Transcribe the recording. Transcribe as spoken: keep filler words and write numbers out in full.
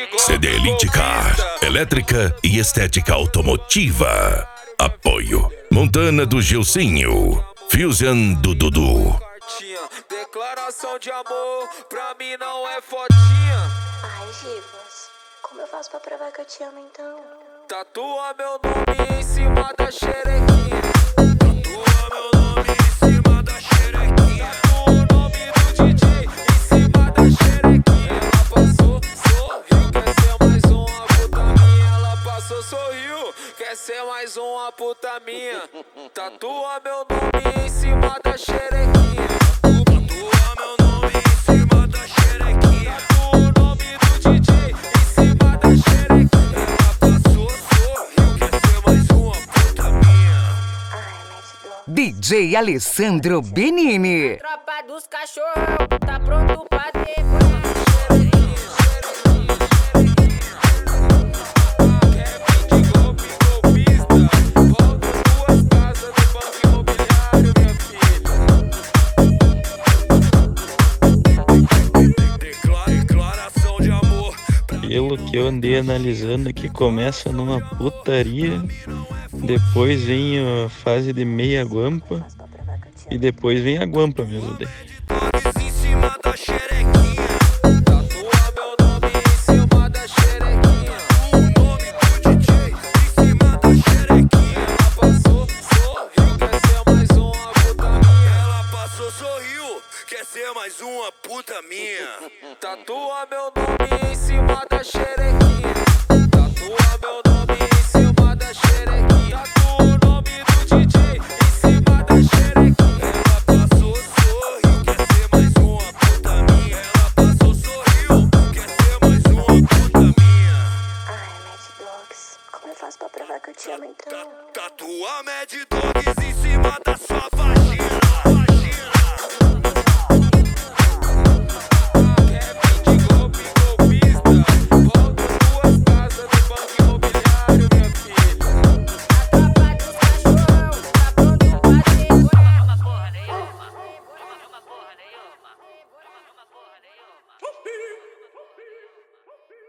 C D Elite Car, elétrica e estética automotiva. Apoio Montana do Gilcinho, Fusion do Dudu. Declaração de amor, pra mim não é fotinha. Ai, Givas, como eu faço pra provar que eu te amo então? Tatua meu nome em cima da xerequinha. Tatua meu nome em cima da xerequinha. Tatua o nome do D J em cima da xerequinha. Ela passou, sorriu, quer ser mais uma puta minha. Ela passou, sorriu, quer ser mais uma puta minha. Tatua meu nome em cima da xerequinha. Tatua meu nome em cima da xerequinha. Tatua o nome do D J em cima da xerequinha. Ela passou, sorriu, quer ser mais uma puta minha. Ai, Mad Dog. D J Alessandro Benini. Tropa dos cachorros, tá pronto pra decorar. Pelo que eu andei analisando aqui, começa numa putaria, depois vem a fase de meia guampa e depois vem a guampa mesmo. Daí. Em cima da xerequinha. Tatua meu nome em cima da xerequinha. O nome do D J em cima da xerequinha. Ela passou, sorriu, quer ser mais uma puta minha. Ela passou, sorriu, quer ser mais uma puta minha. Tatua meu nome em cima da xerequinha. Tatua meu nome em cima da xerequinha. Tatua o nome do D J em cima da xerequinha. Ela passou, sorriu, quer ser mais uma puta minha. Ela passou, sorriu, quer ser mais uma puta minha. Ai, Mad Dogs, como eu faço pra provar que eu te amo então? Tatua Mad Dogs em cima da sua